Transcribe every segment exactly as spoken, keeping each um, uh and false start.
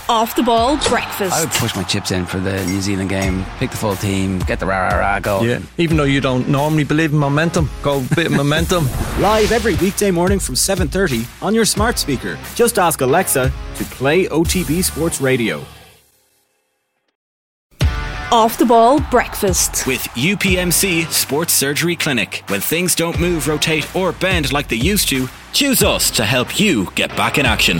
Off the ball breakfast. I would push my chips in for the New Zealand game, pick the full team, get the rah rah rah going. Yeah, even though you don't normally believe in momentum, go a bit of momentum. Live every weekday morning from seven thirty on your smart speaker. Just ask Alexa to play O T B Sports Radio. Off the ball breakfast with U P M C Sports Surgery Clinic. When things don't move, rotate or bend like they used to, choose us to help you get back in action.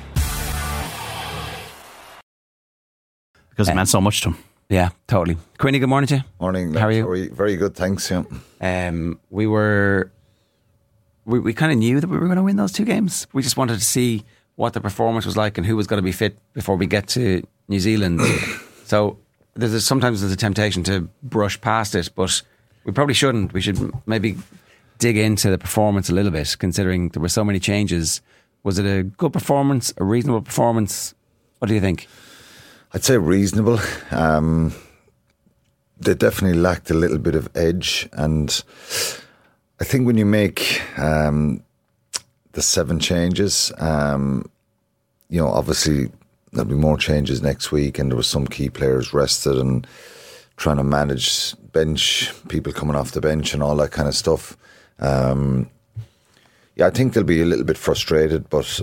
Because it meant so much to him. Yeah, totally. Queenie, good morning to you. Morning. How are you? How are you? Very good, thanks. Yeah. Um, we were, we, we kind of knew that we were going to win those two games. We just wanted to see what the performance was like and who was going to be fit before we get to New Zealand. So there's a, sometimes there's a temptation to brush past it, but we probably shouldn't. We should maybe dig into the performance a little bit, considering there were so many changes. Was it a good performance, a reasonable performance? What do you think? I'd say reasonable. Um, they definitely lacked a little bit of edge, and I think when you make um, the seven changes, um, you know, obviously there'll be more changes next week, and there were some key players rested and trying to manage bench people coming off the bench and all that kind of stuff. Um, yeah, I think they'll be a little bit frustrated, but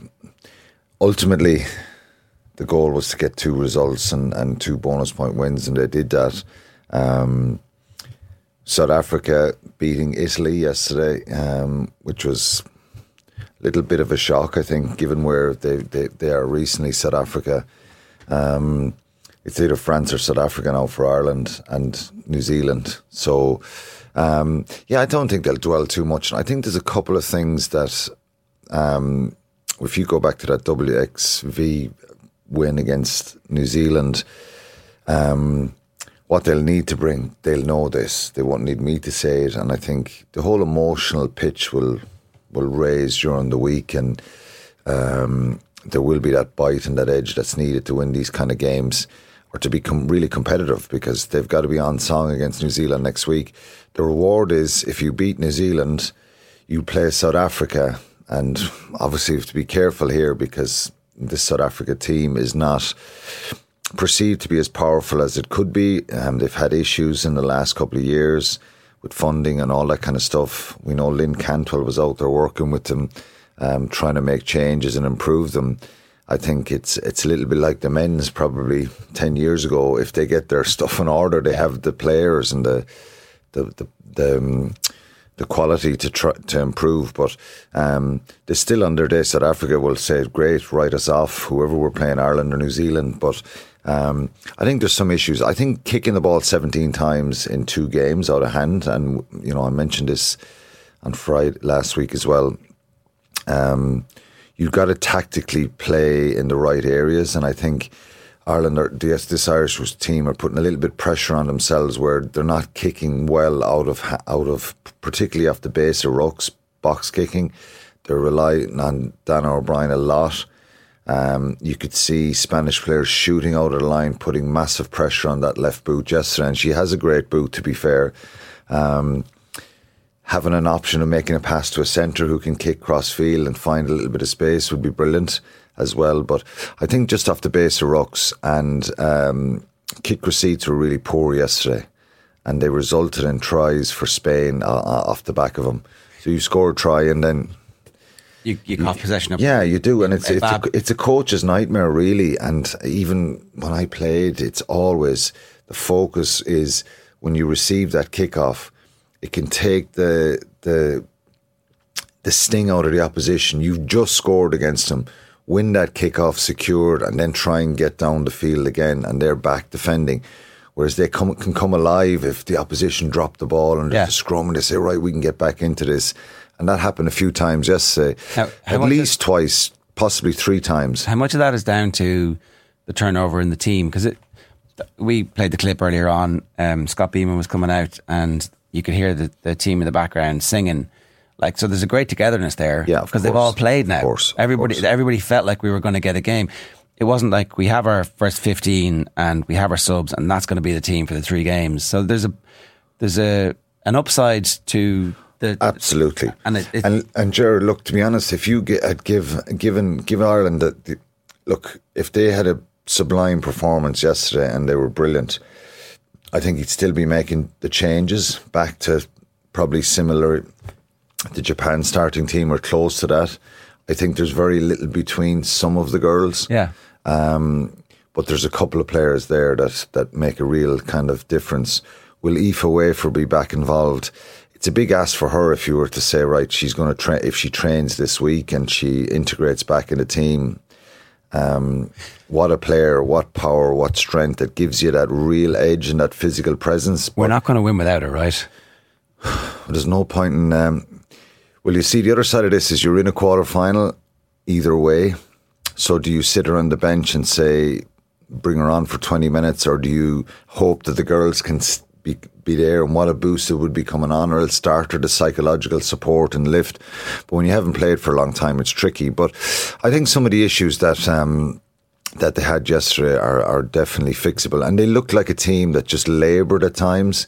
ultimately the goal was to get two results and, and two bonus point wins, and they did that. Um, South Africa beating Italy yesterday, um, which was a little bit of a shock, I think, given where they, they, they are recently, South Africa. Um, it's either France or South Africa now for Ireland and New Zealand. So, um, yeah, I don't think they'll dwell too much. I think there's a couple of things that, um, if you go back to that W X V win against New Zealand, um, what they'll need to bring, they'll know this. They won't need me to say it, and I think the whole emotional pitch will will raise during the week, and um, there will be that bite and that edge that's needed to win these kind of games or to become really competitive, because they've got to be on song against New Zealand next week. The reward is, if you beat New Zealand, you play South Africa, and obviously you have to be careful here because this South Africa team is not perceived to be as powerful as it could be. Um, they've had issues in the last couple of years with funding and all that kind of stuff. We know Lynn Cantwell was out there working with them, um, trying to make changes and improve them. I think it's it's a little bit like the men's probably ten years ago. If they get their stuff in order, they have the players and the the the, the um, the quality to try to improve, but um, they're still on their day. South Africa will say, great, write us off, whoever we're playing, Ireland or New Zealand. But um, I think there's some issues. I think kicking the ball seventeen times in two games out of hand, and you know, I mentioned this on Friday last week as well. Um, you've got to tactically play in the right areas, and I think Ireland, are, this, this Irish team are putting a little bit of pressure on themselves where they're not kicking well out of, out of particularly off the base of rucks, box kicking. They're relying on Dana O'Brien a lot. Um, you could see Spanish players shooting out of the line, putting massive pressure on that left boot yesterday, and she has a great boot, to be fair. Um, having an option of making a pass to a centre who can kick cross field and find a little bit of space would be brilliant as well. But I think just off the base of rucks and um, kick receipts were really poor yesterday, and they resulted in tries for Spain uh, off the back of them. So you score a try and then you, you cough possession of. Yeah, you do, and it's it's a, it's a coach's nightmare really. And even when I played, it's always the focus is when you receive that kickoff, it can take the the the sting out of the opposition. You've just scored against them. Win that kickoff secured and then try and get down the field again, and they're back defending. Whereas they come, can come alive if the opposition drop the ball and there's yeah. a scrum and they say, right, we can get back into this. And that happened a few times yesterday. How, how At least of, twice, possibly three times. How much of that is down to the turnover in the team? Because it, we played the clip earlier on. Um, Scott Beeman was coming out and you could hear the, the team in the background singing. Like, so there's a great togetherness there, yeah, because they've all played now. Of course, everybody, of course. everybody felt like we were going to get a game. It wasn't like we have our first fifteen and we have our subs, and that's going to be the team for the three games. So there's a there's a an upside to the absolutely. And it, it, and and Gerard, look, to be honest, if you get, I'd give given give Ireland the, the look, if they had a sublime performance yesterday and they were brilliant, I think he'd still be making the changes back to probably similar. The Japan starting team are close to that. I think there's very little between some of the girls. Yeah. Um, but there's a couple of players there that, that make a real kind of difference. Will Aoife Wafer be back involved? It's a big ask for her if you were to say, right, she's going to train, if she trains this week and she integrates back in the team. Um, what a player, what power, what strength that gives you that real edge and that physical presence. We're not going to win without her, right? There's no point in... Um, well, you see, the other side of this is you're in a quarter-final either way. So do you sit her on the bench and say, bring her on for twenty minutes, or do you hope that the girls can be, be there? And what a boost it would be coming on, or it'll start her the psychological support and lift. But when you haven't played for a long time, it's tricky. But I think some of the issues that... Um, that they had yesterday are, are definitely fixable, and they looked like a team that just laboured at times.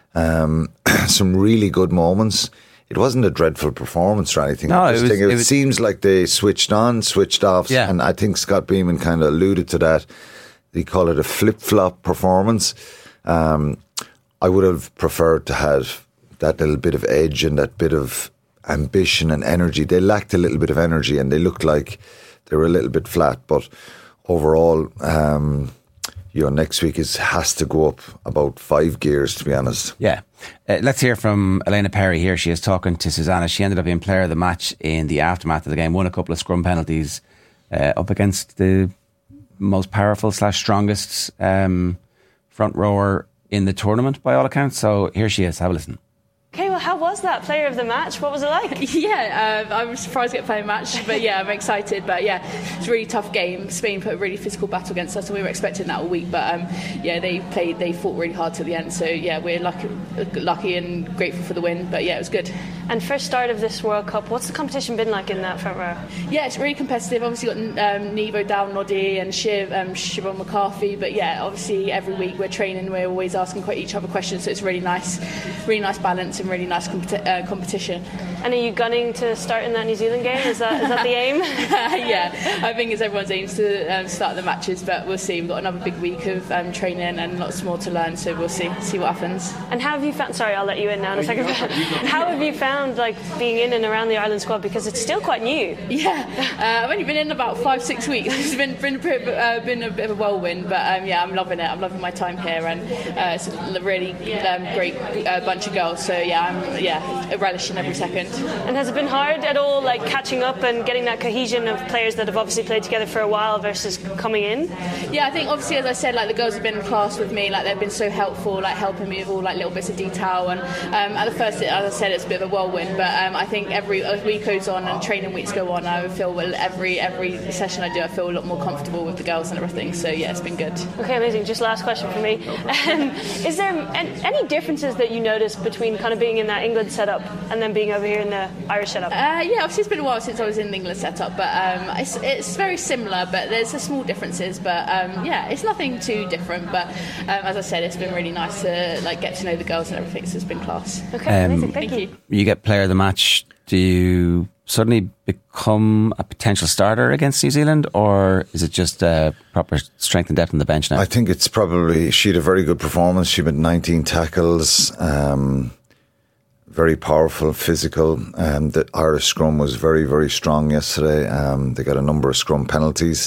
Um, some really good moments. It wasn't a dreadful performance or anything. No, I just it, was, think it, it was, seems like they switched on, switched off, yeah. And I think Scott Beeman kind of alluded to that. They call it a flip-flop performance. Um, I would have preferred to have that little bit of edge and that bit of ambition and energy. They lacked a little bit of energy, and they looked like they were a little bit flat, but overall, um, you know, next week is has to go up about five gears, to be honest. Yeah. Uh, let's hear from Elena Perry here. She is talking to Susanna. She ended up being player of the match in the aftermath of the game, won a couple of scrum penalties uh, up against the most powerful slash strongest um, front rower in the tournament, by all accounts. So here she is. Have a listen. Okay, well, how was that player of the match? What was it like? Yeah, uh, I was surprised to get playing match, but yeah, I'm excited. But yeah, it's a really tough game. Spain put a really physical battle against us, and we were expecting that all week. But um, yeah, they played, they fought really hard to the end. So yeah, we're lucky, lucky and grateful for the win. But yeah, it was good. And first start of this World Cup, what's the competition been like in that front row? Yeah, it's really competitive. Obviously, got um, Nevo, Dow, Noddy, and Shiv, um, Siobhan McCarthy. But yeah, obviously every week we're training, we're always asking quite each other questions. So it's really nice, really nice balance and really nice competition. Uh, competition. And are you gunning to start in that New Zealand game? Is that is that the aim? Yeah, I think it's everyone's aim to um, start the matches, but we'll see. We've got another big week of um, training and lots more to learn, so we'll see see what happens. And how have you found? Sorry, I'll let you in now in a second. How have you found like being in and around the Ireland squad, because it's still quite new? Yeah, uh, I've only been in about five six weeks. It's been been, uh, been a bit of a whirlwind, but um, yeah, I'm loving it. I'm loving my time here, and uh, it's a really um, great uh, bunch of girls. So yeah, I'm yeah. relishing every second. And has it been hard at all, like catching up and getting that cohesion of players that have obviously played together for a while versus coming in? Yeah, I think obviously, as I said, like the girls have been in class with me, like they've been so helpful, like helping me with all like little bits of detail. And um, at the first, as I said, it's a bit of a whirlwind, but um, I think every as week goes on and training weeks go on, I feel well, every every session I do, I feel a lot more comfortable with the girls and everything. So yeah, it's been good. Okay, amazing. Just last question for me: um, is there any differences that you notice between kind of being in that England setup and then being over here in the Irish setup? Uh, yeah, obviously it's been a while since I was in the England setup, but um, it's, it's very similar, but there's some small differences. But um, yeah, it's nothing too different. But um, as I said, it's been really nice to like get to know the girls and everything. So it's been class. Okay, um, amazing. Thank, Thank you. You get player of the match. Do you suddenly become a potential starter against New Zealand, or is it just uh, proper strength and depth on the bench now? I think it's probably, she had a very good performance. She had nineteen tackles. Um, Very powerful, physical. Um, the Irish scrum was very, very strong yesterday. Um, they got a number of scrum penalties.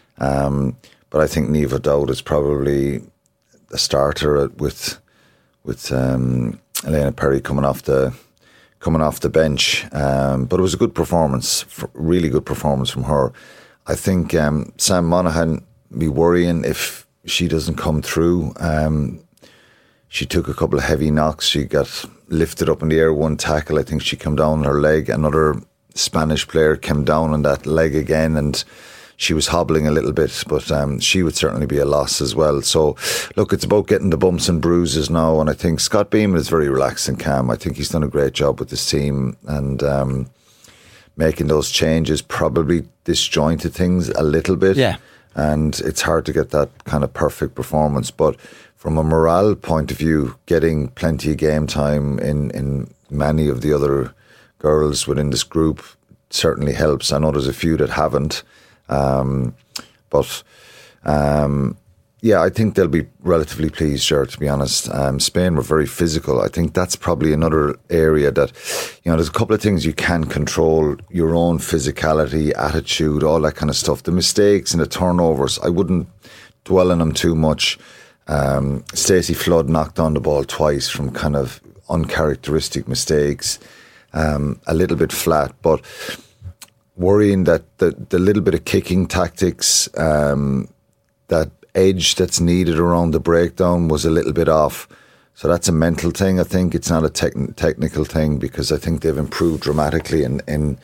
Um, but I think Neva Dowd is probably the starter with with um, Elena Perry coming off the coming off the bench. Um, but it was a good performance, really good performance from her. I think um, Sam Monaghan be worrying if she doesn't come through. Um, she took a couple of heavy knocks. She got lifted up in the air, one tackle. I think she came down on her leg. Another Spanish player came down on that leg again, and she was hobbling a little bit, but um, she would certainly be a loss as well. So, look, it's about getting the bumps and bruises now, and I think Scott Beeman is very relaxed and calm. I think he's done a great job with his team, and um, making those changes probably disjointed things a little bit. Yeah. And it's hard to get that kind of perfect performance, but from a morale point of view, getting plenty of game time in, in many of the other girls within this group certainly helps. I know there's a few that haven't. Um, But um, yeah, I think they'll be relatively pleased, Ger, to be honest. Um, Spain were very physical. I think that's probably another area that, you know, there's a couple of things you can control: your own physicality, attitude, all that kind of stuff. The mistakes and the turnovers, I wouldn't dwell on them too much. Um, Stacey Flood knocked on the ball twice from kind of uncharacteristic mistakes, um, a little bit flat, but worrying that the, the little bit of kicking tactics, um, that edge that's needed around the breakdown was a little bit off. So that's a mental thing, I think. It's not a tech- technical thing, because I think they've improved dramatically in, in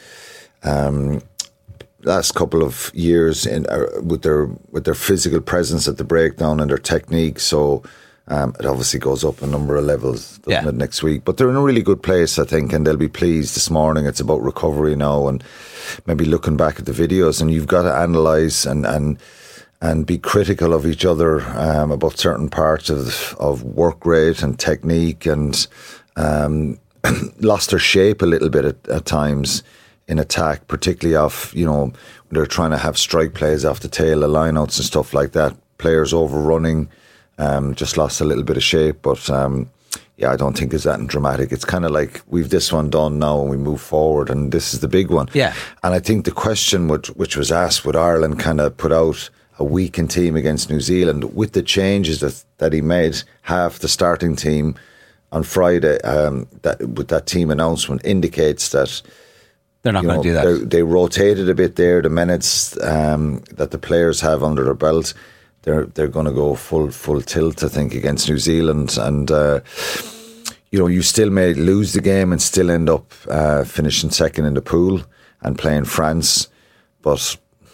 um, last couple of years in uh, with their with their physical presence at the breakdown and their technique. So um, it obviously goes up a number of levels, doesn't Yeah. it, next week? But they're in a really good place, I think, and they'll be pleased this morning. It's about recovery now and maybe looking back at the videos, and you've got to analyse and and and be critical of each other um, about certain parts of of work rate and technique, and um, lost their shape a little bit at, at times in attack, particularly off, you know, when they're trying to have strike plays off the tail of lineouts and stuff like that. Players overrunning, um, just lost a little bit of shape. But um, yeah, I don't think it's that dramatic. It's kind of like we've this one done now and we move forward, and this is the big one. Yeah. And I think the question which, which was asked, would Ireland kind of put out a weakened team against New Zealand with the changes that, that he made? Half the starting team on Friday, um, that with that team announcement indicates that They're not you going know, to do that. They rotated a bit there. The minutes um, that the players have under their belt, they're they're going to go full full tilt, I think, against New Zealand. And uh, you know, you still may lose the game and still end up uh, finishing second in the pool and playing France, but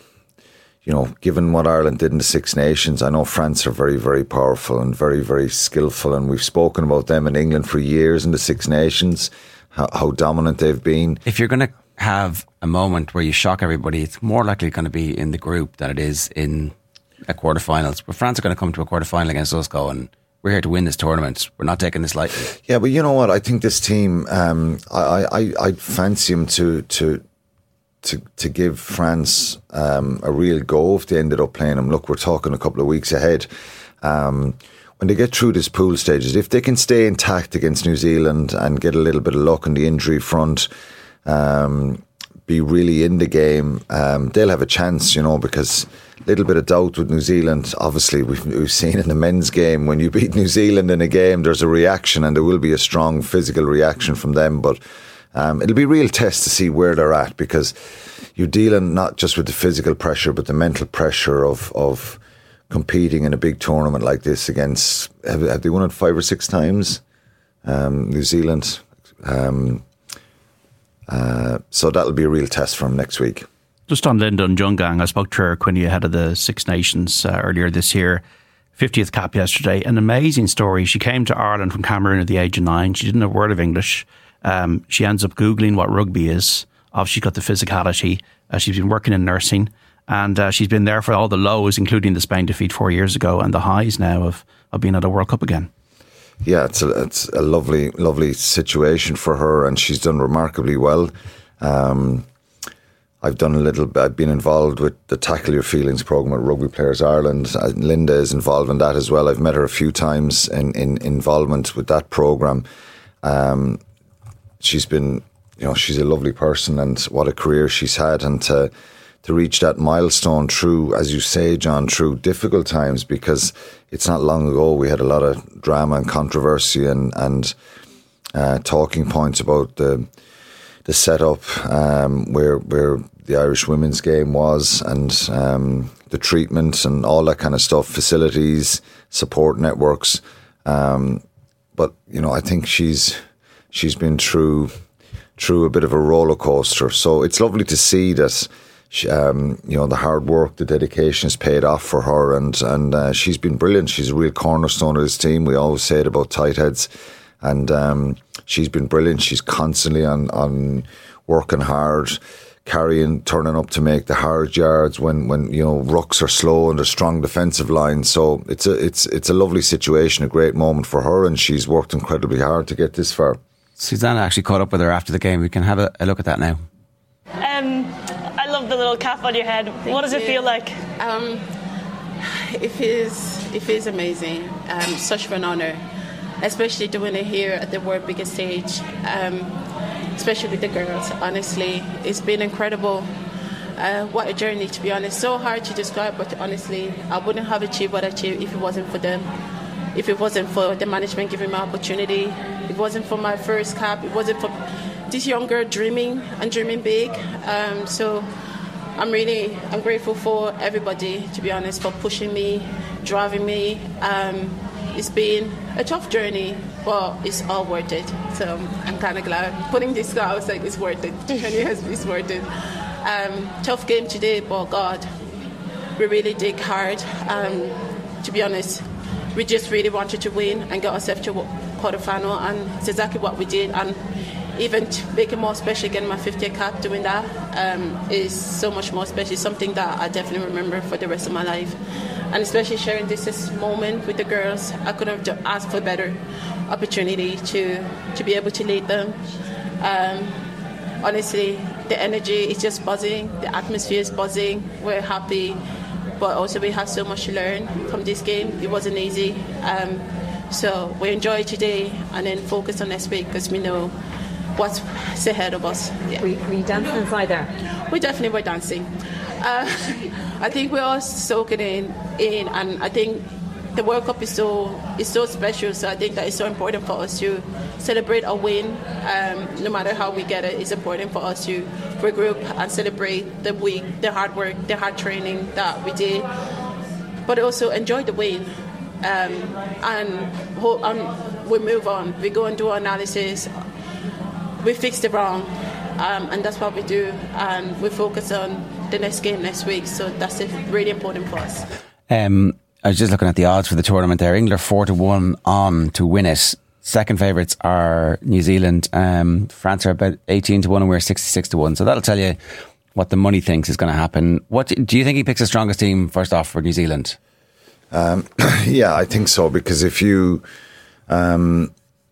you know, given what Ireland did in the Six Nations, I know France are very, very powerful and very, very skillful, and we've spoken about them in England for years in the Six Nations, how, how dominant they've been. If you're going to have a moment where you shock everybody, it's more likely going to be in the group than it is in a quarterfinals. But France are going to come to a quarterfinal against us going, we're here to win this tournament. We're not taking this lightly. Yeah, but you know what? I think this team, um, I, I, I fancy them to to to to give France um, a real go if they ended up playing them. Look, we're talking a couple of weeks ahead. Um, when they get through this pool stages, if they can stay intact against New Zealand and get a little bit of luck on the injury front, um, be really in the game, um, they'll have a chance, you know, because a little bit of doubt with New Zealand. Obviously, we've, we've seen in the men's game, when you beat New Zealand in a game, there's a reaction, and there will be a strong physical reaction from them. But um, it'll be a real test to see where they're at, because you're dealing not just with the physical pressure, but the mental pressure of of competing in a big tournament like this against, have, have they won it five or six times? Um, New Zealand. Um, uh, so that'll be a real test for them next week. Just on Linda Njungang, I spoke to her Quinny ahead of the Six Nations uh, earlier this year. fiftieth cap yesterday. An amazing story. She came to Ireland from Cameroon at the age of nine. She didn't know a word of English. Um, she ends up Googling what rugby is. Obviously, she's got the physicality. Uh, she's been working in nursing. And uh, she's been there for all the lows, including the Spain defeat four years ago, and the highs now of, of being at a World Cup again. Yeah, it's a, it's a lovely, lovely situation for her, and she's done remarkably well. Um, I've done a little bit, I've been involved with the Tackle Your Feelings programme at Rugby Players Ireland. Uh, Linda is involved in that as well. I've met her a few times in, in involvement with that programme. Um, she's been, you know, she's a lovely person, and what a career she's had, and to, to reach that milestone through, as you say, John, through difficult times, because it's not long ago we had a lot of drama and controversy and, and uh, talking points about the the setup um, where where the Irish women's game was, and um, the treatment and all that kind of stuff, facilities, support networks. Um, but you know, I think she's she's been through through a bit of a roller coaster. So it's lovely to see that she, um, you know, the hard work, the dedication has paid off for her, and and uh, she's been brilliant. She's a real cornerstone of this team. We always say it about tight heads. And um, she's been brilliant. She's constantly on, on working hard, carrying, turning up to make the hard yards when, when you know rucks are slow and there's strong defensive lines. So it's a it's it's a lovely situation, a great moment for her, and she's worked incredibly hard to get this far. Susanna actually caught up with her after the game. We can have a, a look at that now. Um, I love the little cap on your head. Thank what does you. it feel like? Um, it feels it feels amazing. Um, such an honor, especially doing it here at the world biggest stage. Um, especially with the girls. Honestly, it's been incredible. Uh, what a journey, to be honest. So hard to describe, but honestly, I wouldn't have achieved what I achieved if it wasn't for them. If it wasn't for the management giving me opportunity, it wasn't for my first cap, it wasn't for this young girl dreaming and dreaming big. Um, so I'm really, I'm grateful for everybody, to be honest, for pushing me, driving me. Um, it's been a tough journey, but it's all worth it. So I'm kind of glad. Putting this guy, I was like, it's worth it. The journey has, it's worth it. Um, tough game today, but God, we really dig hard. Um, to be honest, we just really wanted to win and get ourselves to quarterfinal, and it's exactly what we did. And even to make it more special, getting my fiftieth cap, doing that um, is so much more special. Something that I definitely remember for the rest of my life. And especially sharing this, this moment with the girls, I couldn't have asked for a better opportunity to to be able to lead them. Um, honestly, the energy is just buzzing, the atmosphere is buzzing, we're happy, but also we have so much to learn from this game. It wasn't easy. Um, so we enjoy today and then focus on next week because we know what's ahead of us. Yeah. Were, were you dancing inside there? We definitely were dancing. Uh, I think we're all soaking in, in, and I think the World Cup is so is so special. So I think that it's so important for us to celebrate a win, um, no matter how we get it. It's important for us to regroup and celebrate the week, the hard work, the hard training that we did, but also enjoy the win. Um, and, ho- and we move on. We go and do our analysis. We fix the wrong, um, and that's what we do. And we focus on the next game next week. So that's really important for us. Um, I was just looking at the odds for the tournament there. England are four to one on to win it. Second favourites are New Zealand. Um, France are about eighteen to one, and we're sixty-six to one. So that'll tell you what the money thinks is going to happen. What do you think he picks the strongest team first off for New Zealand? Um, yeah, I think so, because if you um,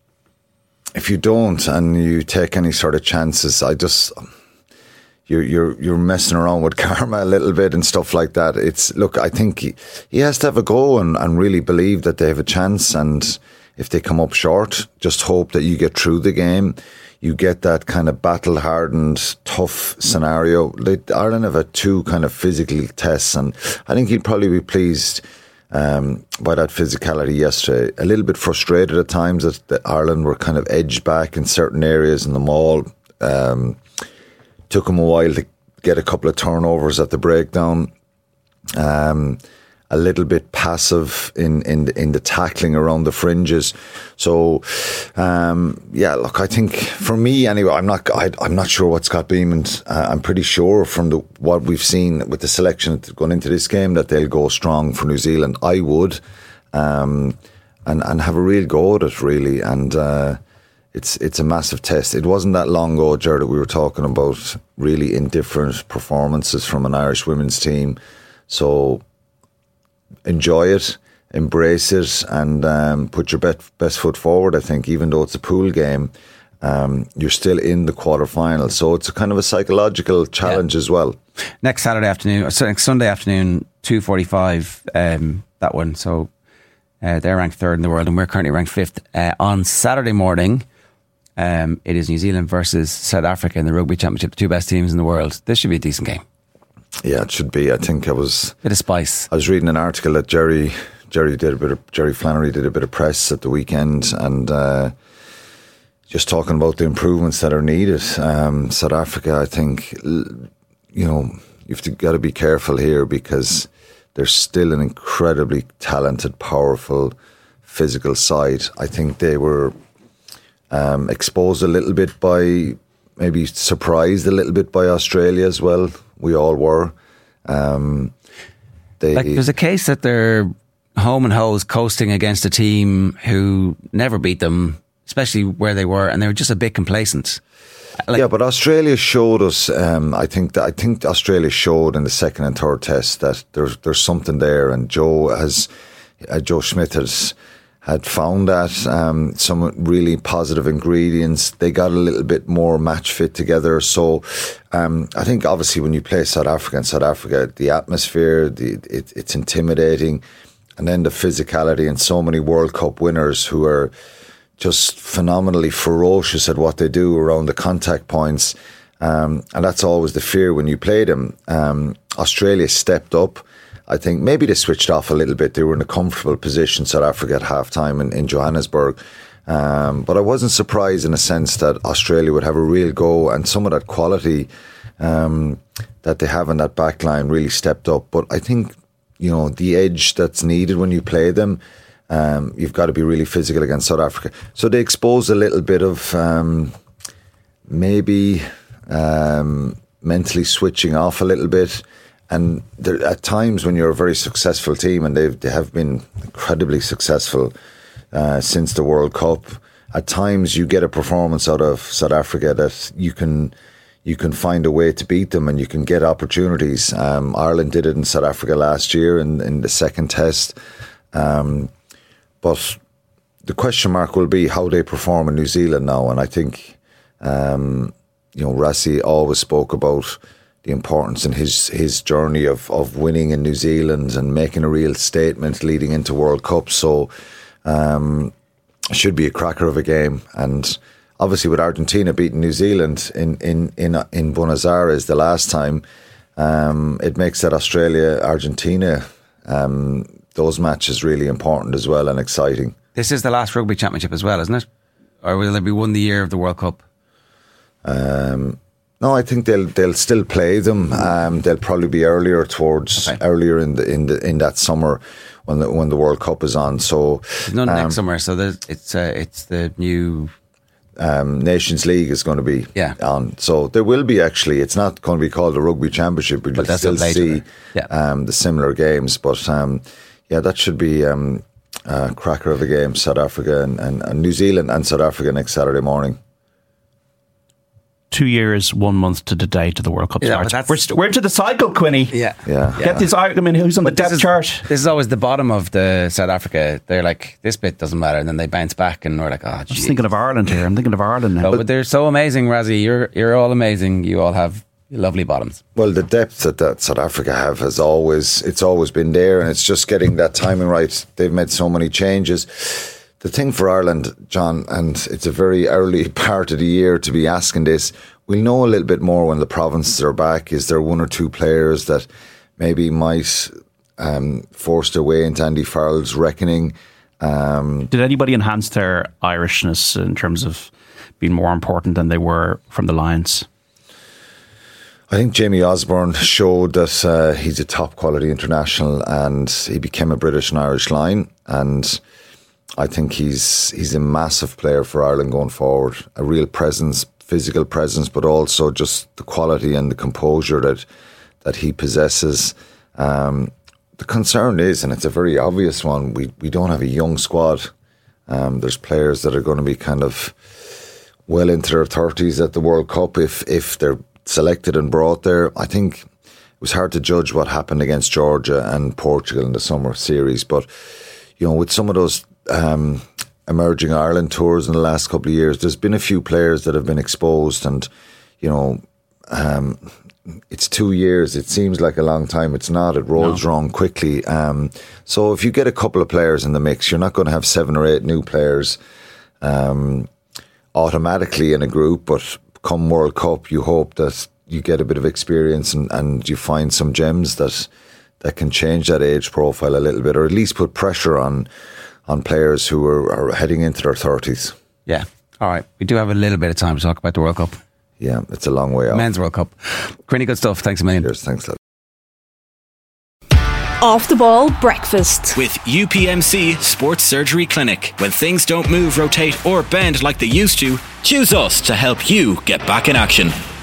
if you don't and you take any sort of chances, I just you're you're you're messing around with karma a little bit and stuff like that. It's look, I think he, he has to have a go and, and really believe that they have a chance, and if they come up short, just hope that you get through the game. You get that kind of battle-hardened, tough scenario. They, Ireland have had two kind of physical tests, and I think he'd probably be pleased um, by that physicality yesterday. A little bit frustrated at times that, that Ireland were kind of edged back in certain areas in the maul. Um, took him a while to get a couple of turnovers at the breakdown. Um, a little bit passive in, in, in the tackling around the fringes. So, um, yeah, look, I think for me anyway, I'm not, I, I'm not sure what Scott Beeman, uh, I'm pretty sure from the, what we've seen with the selection going into this game that they'll go strong for New Zealand. I would, um, and, and have a real go at it really. And, uh, It's it's a massive test. It wasn't that long ago, Ger, that we were talking about really indifferent performances from an Irish women's team. So enjoy it, embrace it, and um, put your best, best foot forward. I think even though it's a pool game, um, you're still in the quarterfinal. So it's a kind of a psychological challenge yeah. as well. Next Saturday afternoon, or next Sunday afternoon, two forty-five, um, that one. So uh, they're ranked third in the world and we're currently ranked fifth. Uh, on Saturday morning, Um, it is New Zealand versus South Africa in the Rugby Championship, the two best teams in the world. This should be a decent game. Yeah, it should be. I think I was bit of spice. I was reading an article that Jerry Jerry did a bit of Jerry Flannery did a bit of press at the weekend, and uh, just talking about the improvements that are needed. Um, South Africa, I think, you know, you've got to be careful here because they're still an incredibly talented, powerful, physical side. I think they were. Um, exposed a little bit by, maybe surprised a little bit by Australia as well. We all were. Um, they, like there's a case that they're home and hose coasting against a team who never beat them, especially where they were, and they were just a bit complacent. Like, yeah, but Australia showed us. Um, I think that I think Australia showed in the second and third test that there's there's something there, and Joe has uh, Joe Schmidt has. had found that um, some really positive ingredients. They got a little bit more match fit together. So um, I think obviously when you play South Africa and South Africa, the atmosphere, the, it, it's intimidating. And then the physicality, and so many World Cup winners who are just phenomenally ferocious at what they do around the contact points. Um, and that's always the fear when you play them. Um, Australia stepped up. I think maybe they switched off a little bit. They were in a comfortable position, South Africa, at half-time in, in Johannesburg. Um, but I wasn't surprised in a sense that Australia would have a real go, and some of that quality um, that they have in that back line really stepped up. But I think, you know, the edge that's needed when you play them, um, you've got to be really physical against South Africa. So they exposed a little bit of um, maybe um, mentally switching off a little bit. And there, at times when you're a very successful team, and they've, they have been incredibly successful uh, since the World Cup, at times you get a performance out of South Africa that you can you can find a way to beat them, and you can get opportunities. Um, Ireland did it in South Africa last year in, in the second test. Um, but the question mark will be how they perform in New Zealand now. And I think, um, you know, Rassie always spoke about the importance in his, his journey of, of winning in New Zealand and making a real statement leading into World Cup. So um, it should be a cracker of a game. And obviously with Argentina beating New Zealand in, in, in, in Buenos Aires the last time, um, it makes that Australia-Argentina, um, those matches really important as well and exciting. This is the last rugby championship as well, isn't it? Or will it be one the year of the World Cup? Um... No, I think they'll they'll still play them. Um, they'll probably be earlier towards okay. earlier in the in the in that summer when the when the World Cup is on. So there's none um, next summer. So it's uh, it's the new um, Nations League is going to be yeah. on. So there will be actually. It's not going to be called the Rugby Championship, but you'll still see yeah. um, the similar games. But um, yeah, that should be um, a cracker of a game. South Africa and, and, and New Zealand and South Africa next Saturday morning. Two years, one month to the day to the World Cup yeah, starts. We're, st- we're into the cycle, Quinny. Yeah, yeah. Get yeah. this. I mean, who's on but the depth this is, chart? This is always the bottom of the South Africa. They're like, this bit doesn't matter, and then they bounce back, and we're like, oh, I'm just thinking of Ireland here. I'm thinking of Ireland now. No, but, but they're so amazing, Rassie. You're you're all amazing. You all have lovely bottoms. Well, the depth that, that South Africa have has always it's always been there, and it's just getting that timing right. They've made so many changes. The thing for Ireland, John, and it's a very early part of the year to be asking this. We'll know a little bit more when the provinces are back. Is there one or two players that maybe might um, force their way into Andy Farrell's reckoning? Um, Did anybody enhance their Irishness in terms of being more important than they were from the Lions? I think Jamie Osborne showed that uh, he's a top quality international, and he became a British and Irish line. And I think he's he's a massive player for Ireland going forward. A real presence, physical presence, but also just the quality and the composure that that he possesses. Um, the concern is, and it's a very obvious one, we, we don't have a young squad. Um, there's players that are going to be kind of well into their thirties at the World Cup if if they're selected and brought there. I think it was hard to judge what happened against Georgia and Portugal in the summer series, but you know, with some of those um, emerging Ireland tours in the last couple of years, there's been a few players that have been exposed, and you know, um, it's two years. It seems like a long time. It's not. It rolls no. around quickly. Um, so if you get a couple of players in the mix, you're not going to have seven or eight new players um, automatically in a group, but come World Cup, you hope that you get a bit of experience and, and you find some gems that that can change that age profile a little bit, or at least put pressure on on players who are, are heading into their thirties. Yeah. All right. We do have a little bit of time to talk about the World Cup. Yeah, it's a long way off. Men's World Cup. Quinny, good stuff. Thanks a million. Cheers. Thanks, lad. Off the Ball Breakfast with U P M C Sports Surgery Clinic. When things don't move, rotate or bend like they used to, choose us to help you get back in action.